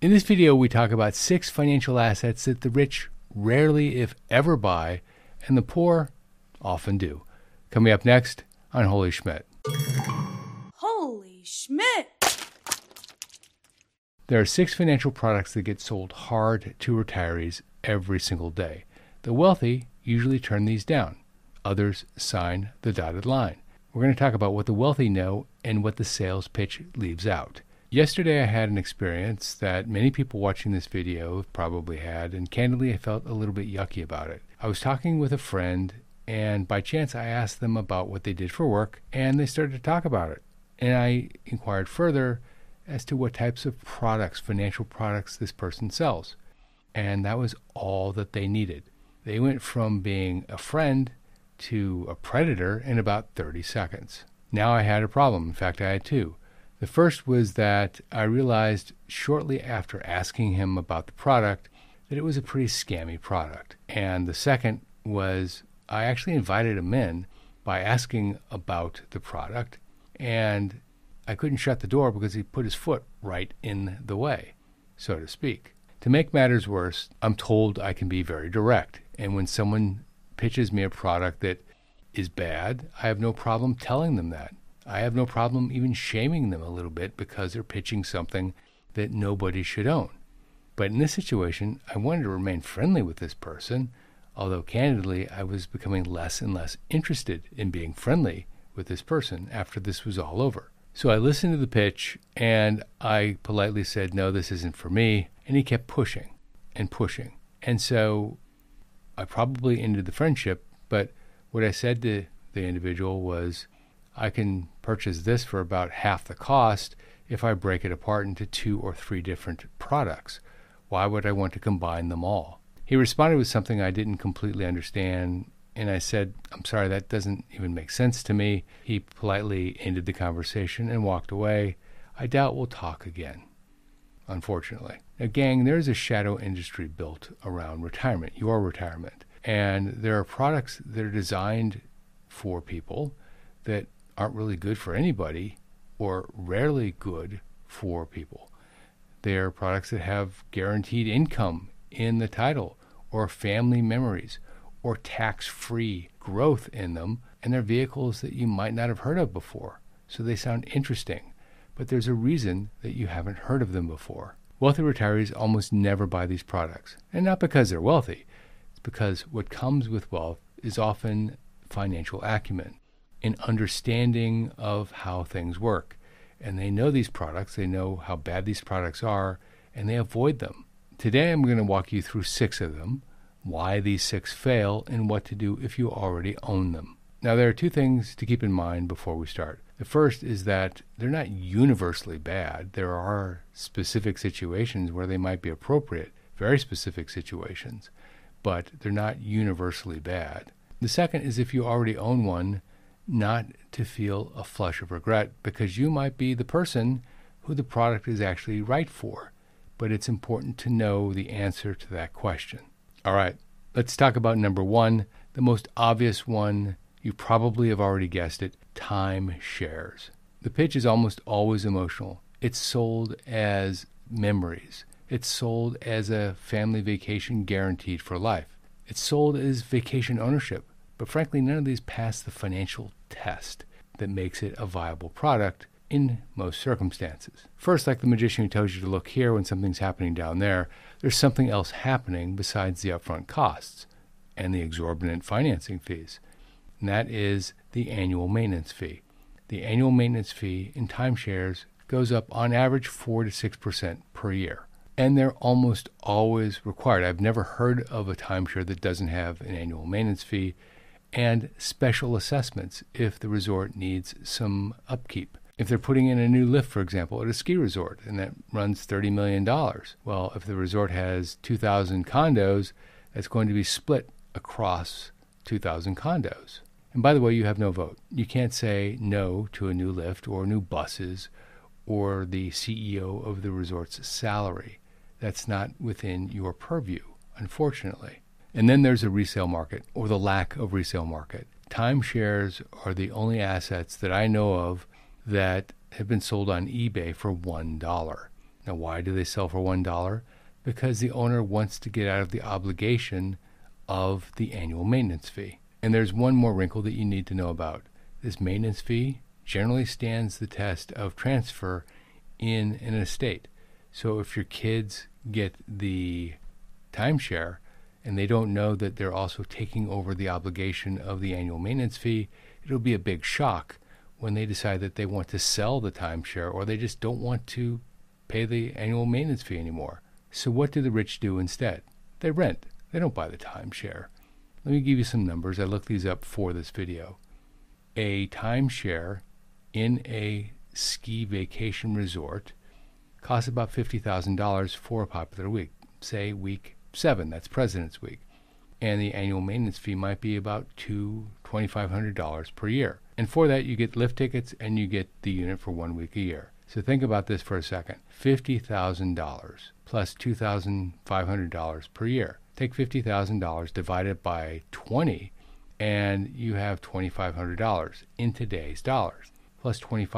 In this video, we talk about 6 financial assets that the rich rarely, if ever, buy, and the poor often do. Coming up next on Holy Schmidt. Holy Schmidt! There are 6 financial products that get sold hard to retirees every single day. The wealthy usually turn these down. Others sign the dotted line. We're going to talk about what the wealthy know and what the sales pitch leaves out. Yesterday, I had an experience that many people watching this video have probably had, and candidly, I felt a little bit yucky about it. I was talking with a friend, and by chance, I asked them about what they did for work, and they started to talk about it. And I inquired further as to what types of products, financial products, this person sells. And that was all that they needed. They went from being a friend to a predator in about 30 seconds. Now I had a problem. In fact, I had 2. The first was that I realized shortly after asking him about the product that it was a pretty scammy product. And the second was I actually invited him in by asking about the product, and I couldn't shut the door because he put his foot right in the way, so to speak. To make matters worse, I'm told I can be very direct, and when someone pitches me a product that is bad, I have no problem telling them that. I have no problem even shaming them a little bit because they're pitching something that nobody should own. But in this situation, I wanted to remain friendly with this person, although candidly, I was becoming less and less interested in being friendly with this person after this was all over. So I listened to the pitch, and I politely said, no, this isn't for me. And he kept pushing and pushing. And so I probably ended the friendship, but what I said to the individual was, I can purchase this for about half the cost if I break it apart into 2 or 3 different products. Why would I want to combine them all? He responded with something I didn't completely understand, and I said, I'm sorry, that doesn't even make sense to me. He politely ended the conversation and walked away. I doubt we'll talk again, unfortunately. Now, gang, there's a shadow industry built around retirement, your retirement. And there are products that are designed for people that aren't really good for anybody or rarely good for people. They're products that have guaranteed income in the title or family memories or tax-free growth in them, and they're vehicles that you might not have heard of before. So they sound interesting, but there's a reason that you haven't heard of them before. Wealthy retirees almost never buy these products, and not because they're wealthy. It's because what comes with wealth is often financial acumen, an understanding of how things work. And they know these products, they know how bad these products are, and they avoid them. Today I'm going to walk you through 6 of them, why these 6 fail, and what to do if you already own them. Now there are 2 things to keep in mind before we start. The first is that they're not universally bad. There are specific situations where they might be appropriate, very specific situations, but they're not universally bad. The second is if you already own one, not to feel a flush of regret because you might be the person who the product is actually right for. But it's important to know the answer to that question. All right, let's talk about number 1, the most obvious one. You probably have already guessed it, timeshares. The pitch is almost always emotional. It's sold as memories. It's sold as a family vacation guaranteed for life. It's sold as vacation ownership. But frankly, none of these pass the financial test that makes it a viable product in most circumstances. First, like the magician who tells you to look here when something's happening down there, there's something else happening besides the upfront costs and the exorbitant financing fees. And that is the annual maintenance fee. The annual maintenance fee in timeshares goes up on average 4 to 6% per year. And they're almost always required. I've never heard of a timeshare that doesn't have an annual maintenance fee, and special assessments if the resort needs some upkeep. If they're putting in a new lift, for example, at a ski resort, and that runs $30 million, well, if the resort has 2,000 condos, that's going to be split across 2,000 condos. And by the way, you have no vote. You can't say no to a new lift or new buses or the CEO of the resort's salary. That's not within your purview, unfortunately. And then there's a resale market, or the lack of resale market. Timeshares are the only assets that I know of that have been sold on eBay for $1. Now, why do they sell for $1? Because the owner wants to get out of the obligation of the annual maintenance fee. And there's one more wrinkle that you need to know about. This maintenance fee generally stands the test of transfer in an estate. So if your kids get the timeshare and they don't know that they're also taking over the obligation of the annual maintenance fee, it'll be a big shock when they decide that they want to sell the timeshare or they just don't want to pay the annual maintenance fee anymore. So what do the rich do instead? They rent. They don't buy the timeshare. Let me give you some numbers. I looked these up for this video. A timeshare in a ski vacation resort costs about $50,000 for a popular week. Say week 7, that's President's Week. And the annual maintenance fee might be about $2,500 per year. And for that, you get lift tickets and you get the unit for 1 week a year. So think about this for a second. $50,000 plus $2,500 per year. Take $50,000, divide it by 20, and you have $2,500 in today's dollars, plus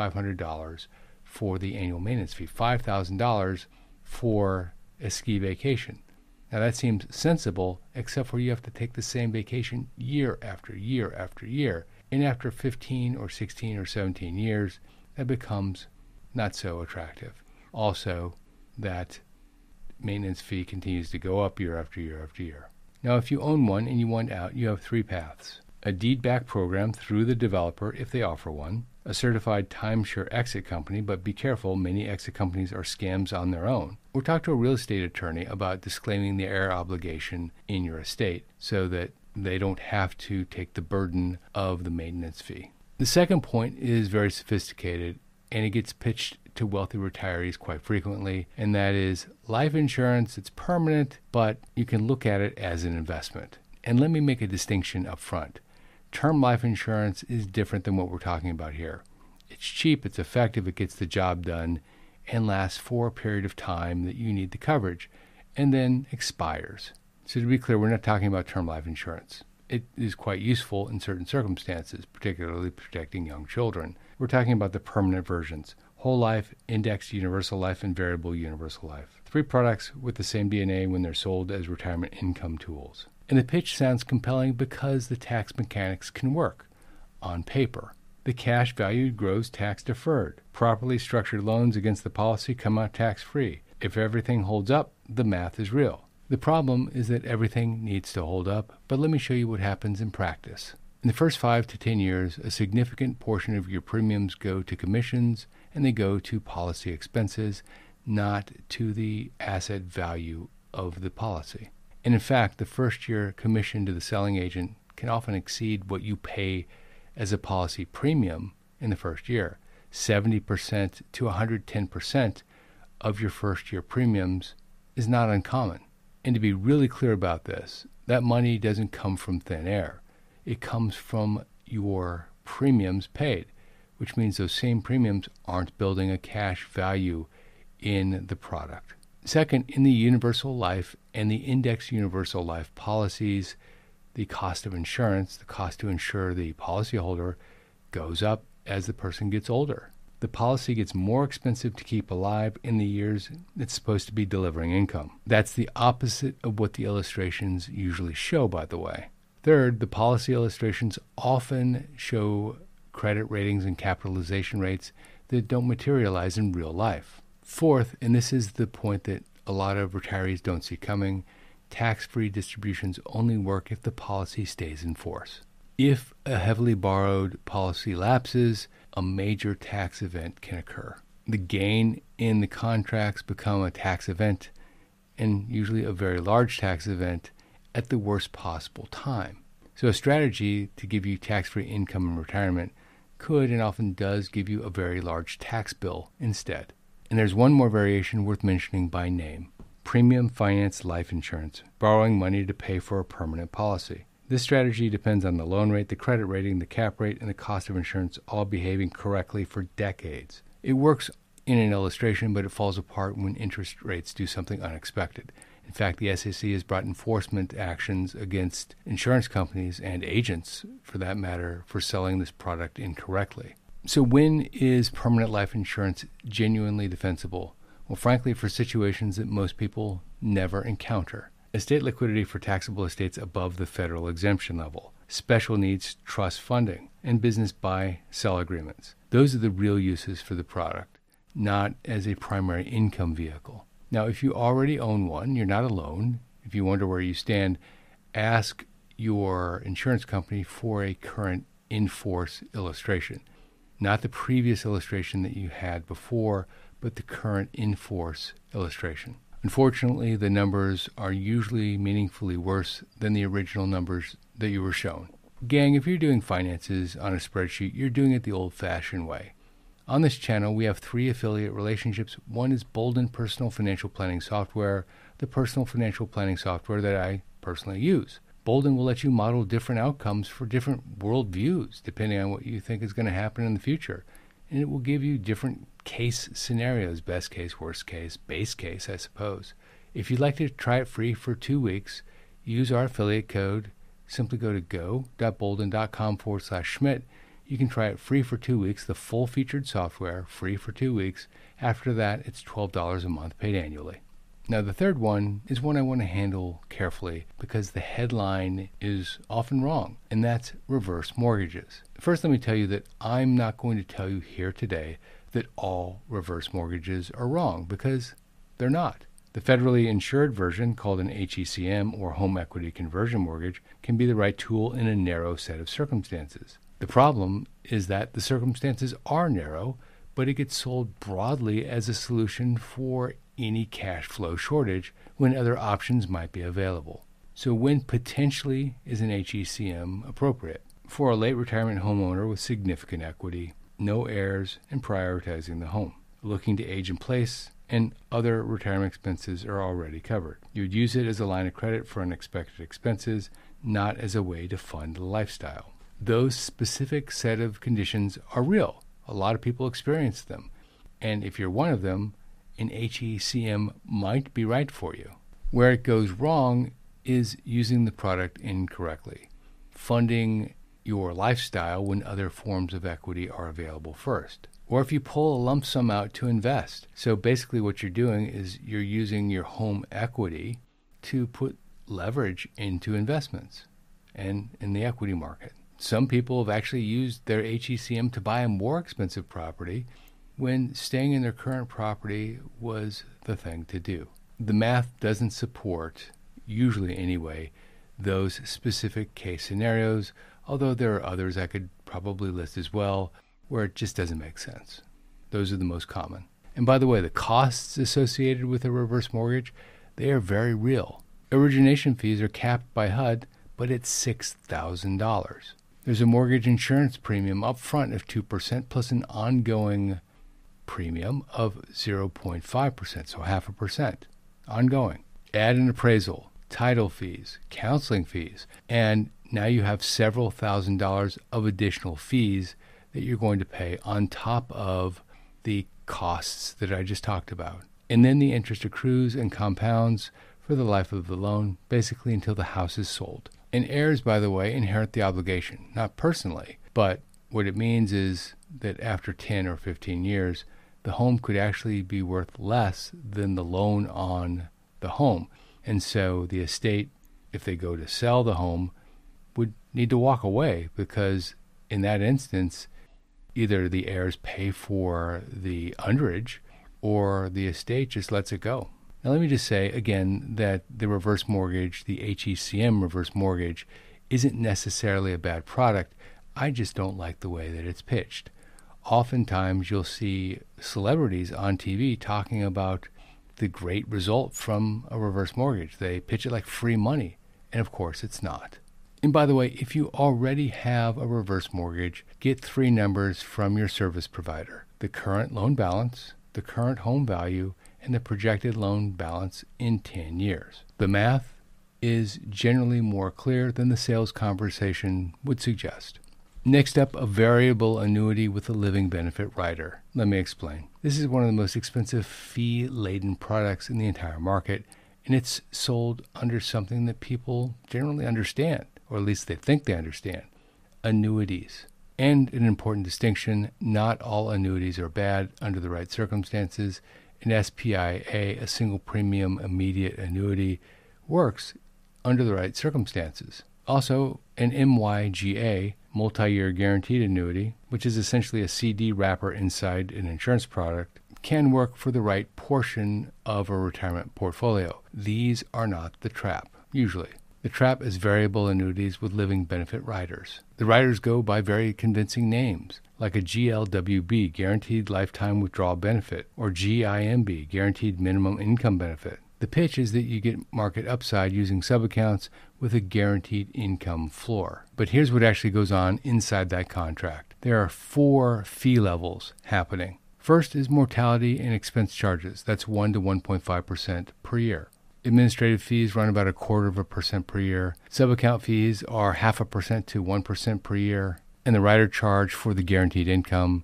$2,500 for the annual maintenance fee, $5,000 for a ski vacation. Now that seems sensible, except for you have to take the same vacation year after year after year. And after 15 or 16 or 17 years, that becomes not so attractive. Also, that maintenance fee continues to go up year after year after year. Now, if you own one and you want out, you have 3 paths. A deed-back program through the developer if they offer one, a certified timeshare exit company, but be careful, many exit companies are scams on their own. Or talk to a real estate attorney about disclaiming the heir obligation in your estate so that they don't have to take the burden of the maintenance fee. The second point is very sophisticated, and it gets pitched to wealthy retirees quite frequently, and that is life insurance. It's permanent, but you can look at it as an investment. And let me make a distinction up front. Term life insurance is different than what we're talking about here. It's cheap, it's effective, it gets the job done, and lasts for a period of time that you need the coverage, and then expires. So to be clear, we're not talking about term life insurance. It is quite useful in certain circumstances, particularly protecting young children. We're talking about the permanent versions: whole life, indexed universal life, and variable universal life. 3 products with the same DNA when they're sold as retirement income tools. And the pitch sounds compelling because the tax mechanics can work. On paper, the cash value grows tax deferred. Properly structured loans against the policy come out tax free. If everything holds up, the math is real. The problem is that everything needs to hold up, but let me show you what happens in practice. In the first 5 to 10 years, a significant portion of your premiums go to commissions, and they go to policy expenses, not to the asset value of the policy. And in fact, the first year commission to the selling agent can often exceed what you pay as a policy premium in the first year. 70% to 110% of your first year premiums is not uncommon. And to be really clear about this, that money doesn't come from thin air. It comes from your premiums paid, which means those same premiums aren't building a cash value in the product. Second, in the universal life and the index universal life policies, the cost of insurance, the cost to insure the policyholder, goes up as the person gets older. The policy gets more expensive to keep alive in the years it's supposed to be delivering income. That's the opposite of what the illustrations usually show, by the way. Third, the policy illustrations often show credit ratings and capitalization rates that don't materialize in real life. Fourth, and this is the point that a lot of retirees don't see coming, tax-free distributions only work if the policy stays in force. If a heavily borrowed policy lapses, a major tax event can occur. The gain in the contracts become a tax event, and usually a very large tax event, at the worst possible time. So a strategy to give you tax-free income in retirement could and often does give you a very large tax bill instead. And there's one more variation worth mentioning by name: premium finance life insurance, borrowing money to pay for a permanent policy. This strategy depends on the loan rate, the credit rating, the cap rate, and the cost of insurance all behaving correctly for decades. It works in an illustration, but it falls apart when interest rates do something unexpected. In fact, the SEC has brought enforcement actions against insurance companies and agents, for that matter, for selling this product incorrectly. So when is permanent life insurance genuinely defensible? Well, frankly, for situations that most people never encounter. Estate liquidity for taxable estates above the federal exemption level, special needs trust funding, and business buy-sell agreements. Those are the real uses for the product, not as a primary income vehicle. Now, if you already own one, you're not alone. If you wonder where you stand, ask your insurance company for a current in-force illustration. Not the previous illustration that you had before, but the current in-force illustration. Unfortunately, the numbers are usually meaningfully worse than the original numbers that you were shown. Gang, if you're doing finances on a spreadsheet, you're doing it the old-fashioned way. On this channel, we have 3 affiliate relationships. One is Bolden Personal Financial Planning Software, the personal financial planning software that I personally use. Bolden will let you model different outcomes for different worldviews, depending on what you think is going to happen in the future. And it will give you different case scenarios, best case, worst case, base case, I suppose. If you'd like to try it free for 2 weeks, use our affiliate code. Simply go to go.bolden.com/Schmidt. You can try it free for 2 weeks, the full featured software, free for 2 weeks. After that, it's $12 a month paid annually. Now, the third one is one I want to handle carefully because the headline is often wrong, and that's reverse mortgages. First, let me tell you that I'm not going to tell you here today that all reverse mortgages are wrong, because they're not. The federally insured version, called an HECM or home equity conversion mortgage, can be the right tool in a narrow set of circumstances. The problem is that the circumstances are narrow, but it gets sold broadly as a solution for any cash flow shortage when other options might be available. So when potentially is an HECM appropriate? For a late retirement homeowner with significant equity, no heirs, and prioritizing the home, looking to age in place, and other retirement expenses are already covered. You would use it as a line of credit for unexpected expenses, not as a way to fund the lifestyle. Those specific set of conditions are real. A lot of people experience them. And if you're one of them, an HECM might be right for you. Where it goes wrong is using the product incorrectly, funding your lifestyle when other forms of equity are available first. Or if you pull a lump sum out to invest. So basically what you're doing is you're using your home equity to put leverage into investments and in the equity market. Some people have actually used their HECM to buy a more expensive property when staying in their current property was the thing to do. The math doesn't support, usually anyway, those specific case scenarios, although there are others I could probably list as well where it just doesn't make sense. Those are the most common. And by the way, the costs associated with a reverse mortgage, they are very real. Origination fees are capped by HUD, but it's $6,000. There's a mortgage insurance premium up front of 2% plus an ongoing premium of 0.5%, so 0.5%, ongoing. Add an appraisal, title fees, counseling fees, and now you have several $1,000s of additional fees that you're going to pay on top of the costs that I just talked about. And then the interest accrues and compounds for the life of the loan, basically until the house is sold. And heirs, by the way, inherit the obligation, not personally, but what it means is that after 10 or 15 years, the home could actually be worth less than the loan on the home. And so the estate, if they go to sell the home, would need to walk away because in that instance, either the heirs pay for the underage or the estate just lets it go. Now, let me just say again that the reverse mortgage, the HECM reverse mortgage, isn't necessarily a bad product. I just don't like the way that it's pitched. Oftentimes, you'll see celebrities on TV talking about the great result from a reverse mortgage. They pitch it like free money, and of course, it's not. And by the way, if you already have a reverse mortgage, get 3 numbers from your service provider: the current loan balance, the current home value, and the projected loan balance in 10 years. The math is generally more clear than the sales conversation would suggest. Next up, a variable annuity with a living benefit rider. Let me explain. This is one of the most expensive fee-laden products in the entire market, and it's sold under something that people generally understand, or at least they think they understand: annuities. And an important distinction, not all annuities are bad under the right circumstances, An SPIA, a single premium immediate annuity, works under the right circumstances. Also, an MYGA, multi-year guaranteed annuity, which is essentially a CD wrapper inside an insurance product, can work for the right portion of a retirement portfolio. These are not the trap, usually. The trap is variable annuities with living benefit riders. The riders go by very convincing names, like a GLWB, Guaranteed Lifetime Withdrawal Benefit, or GIMB, Guaranteed Minimum Income Benefit. The pitch is that you get market upside using subaccounts with a guaranteed income floor. But here's what actually goes on inside that contract. There are 4 fee levels happening. First is mortality and expense charges. That's 1 to 1.5% per year. Administrative fees run about 0.25% per year. Subaccount fees are 0.5% to 1% per year. And the rider charge for the guaranteed income,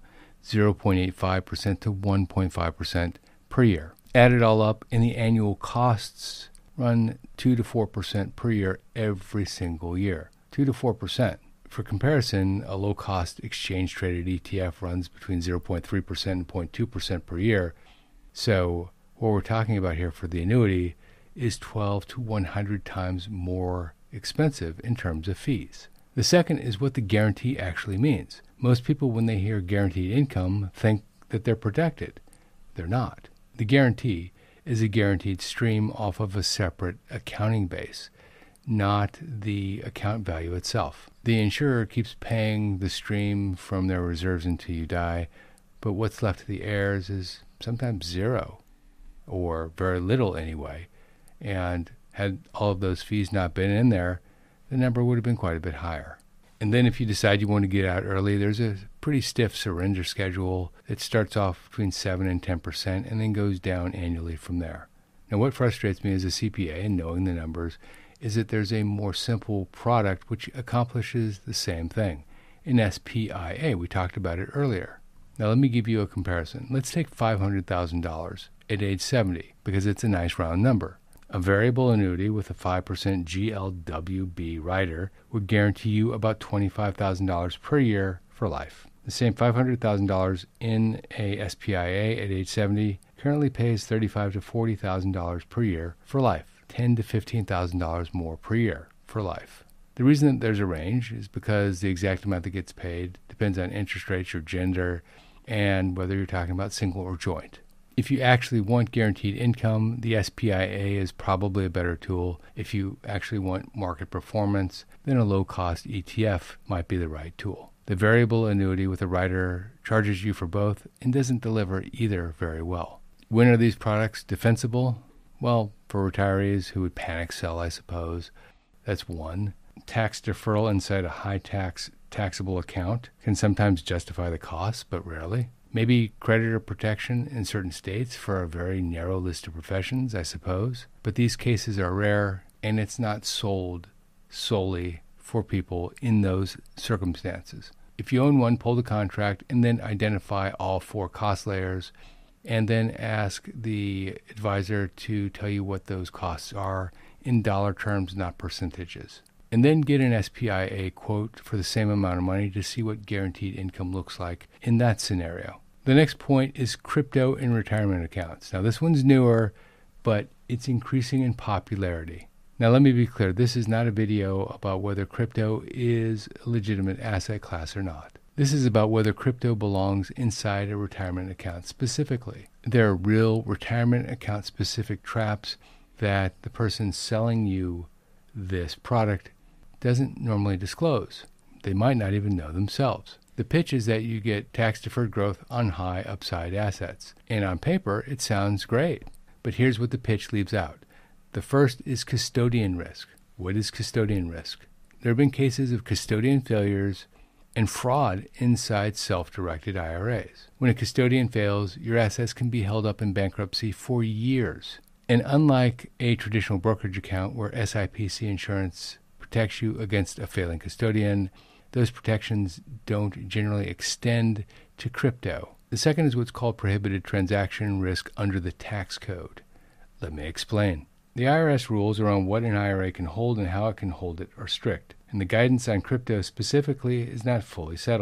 0.85% to 1.5% per year. Add it all up, and the annual costs run 2 to 4% per year every single year. 2 to 4%. For comparison, a low-cost exchange-traded ETF runs between 0.3% and 0.2% per year. So what we're talking about here for the annuity is 12 to 100 times more expensive in terms of fees. The second is what the guarantee actually means. Most people, when they hear guaranteed income, think that they're protected. They're not. The guarantee is a guaranteed stream off of a separate accounting base, not the account value itself. The insurer keeps paying the stream from their reserves until you die, but what's left to the heirs is sometimes zero, or very little anyway. And had all of those fees not been in there, the number would have been quite a bit higher. And then if you decide you want to get out early, there's a pretty stiff surrender schedule that starts off between 7 and 10% and then goes down annually from there. Now, what frustrates me as a CPA and knowing the numbers is that there's a more simple product which accomplishes the same thing. An SPIA, we talked about it earlier. Now, let me give you a comparison. Let's take $500,000 at age 70 because it's a nice round number. A variable annuity with a 5% GLWB rider would guarantee you about $25,000 per year for life. The same $500,000 in a SPIA at age 70 currently pays $35,000 to $40,000 per year for life, $10,000 to $15,000 more per year for life. The reason that there's a range is because the exact amount that gets paid depends on interest rates, your gender, and whether you're talking about single or joint. If you actually want guaranteed income, the SPIA is probably a better tool. If you actually want market performance, then a low-cost ETF might be the right tool. The variable annuity with a rider charges you for both and doesn't deliver either very well. When are these products defensible? Well, for retirees who would panic sell, I suppose, that's one. Tax deferral inside a high-tax taxable account can sometimes justify the cost, but rarely. Maybe creditor protection in certain states for a very narrow list of professions, I suppose. But these cases are rare, and it's not sold solely for people in those circumstances. If you own one, pull the contract and then identify all 4 cost layers and then ask the advisor to tell you what those costs are in dollar terms, not percentages. And then get an SPIA quote for the same amount of money to see what guaranteed income looks like in that scenario. The next point is crypto in retirement accounts. Now, this one's newer, but it's increasing in popularity. Now, let me be clear. This is not a video about whether crypto is a legitimate asset class or not. This is about whether crypto belongs inside a retirement account specifically. There are real retirement account specific traps that the person selling you this product doesn't normally disclose. They might not even know themselves. The pitch is that you get tax-deferred growth on high upside assets. And on paper, it sounds great. But here's what the pitch leaves out. The first is custodian risk. What is custodian risk? There have been cases of custodian failures and fraud inside self-directed IRAs. When a custodian fails, your assets can be held up in bankruptcy for years. And unlike a traditional brokerage account where SIPC insurance protects you against a failing custodian, those protections don't generally extend to crypto. The second is what's called prohibited transaction risk under the tax code. Let me explain. The IRS rules around what an IRA can hold and how it can hold it are strict, and the guidance on crypto specifically is not fully settled.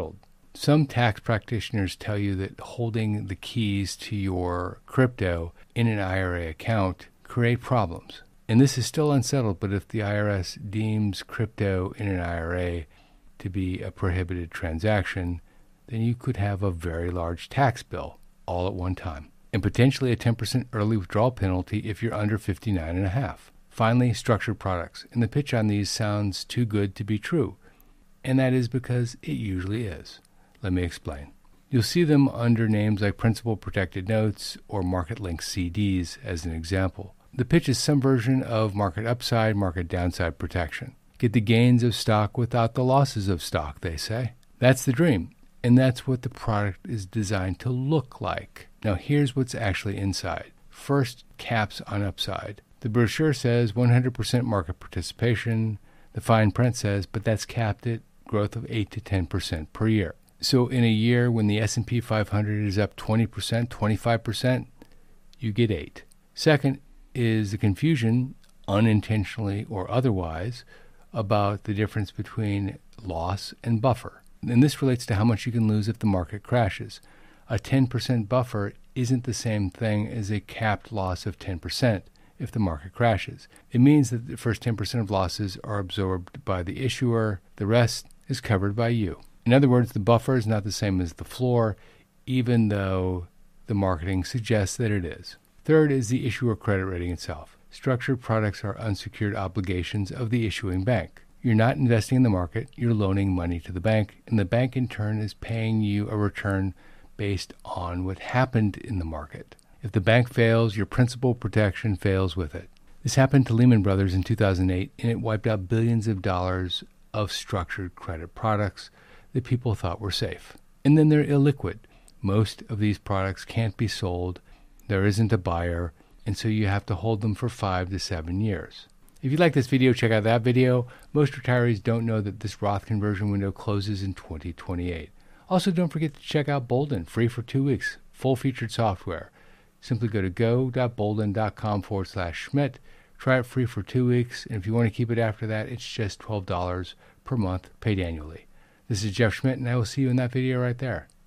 Some tax practitioners tell you that holding the keys to your crypto in an IRA account create problems. And this is still unsettled, but if the IRS deems crypto in an IRA to be a prohibited transaction, then you could have a very large tax bill all at one time, and potentially a 10% early withdrawal penalty if you're under 59.5. Finally, structured products. And the pitch on these sounds too good to be true, and that is because it usually is. Let me explain. You'll see them under names like principal protected notes or market-linked CDs as an example. The pitch is some version of market upside, market downside protection. Get the gains of stock without the losses of stock, they say. That's the dream, and that's what the product is designed to look like. Now here's what's actually inside. First, caps on upside. The brochure says 100% market participation. The fine print says, but that's capped at growth of 8 to 10% per year. So in a year when the S&P 500 is up 20%, 25%, you get 8. Second is the confusion, unintentionally or otherwise, about the difference between loss and buffer. And this relates to how much you can lose if the market crashes. A 10% buffer isn't the same thing as a capped loss of 10% if the market crashes. It means that the first 10% of losses are absorbed by the issuer. The rest is covered by you. In other words, the buffer is not the same as the floor, even though the marketing suggests that it is. Third is the issuer credit rating itself. Structured products are unsecured obligations of the issuing bank. You're not investing in the market, you're loaning money to the bank, and the bank in turn is paying you a return based on what happened in the market. If the bank fails, your principal protection fails with it. This happened to Lehman Brothers in 2008, and it wiped out billions of dollars of structured credit products that people thought were safe. And then they're illiquid. Most of these products can't be sold. There isn't a buyer, and so you have to hold them for 5 to 7 years. If you like this video, check out that video. Most retirees don't know that this Roth conversion window closes in 2028. Also, don't forget to check out Bolden, free for 2 weeks, full-featured software. Simply go to go.bolden.com/Schmidt. Try it free for 2 weeks, and if you want to keep it after that, it's just $12 per month, paid annually. This is Jeff Schmidt, and I will see you in that video right there.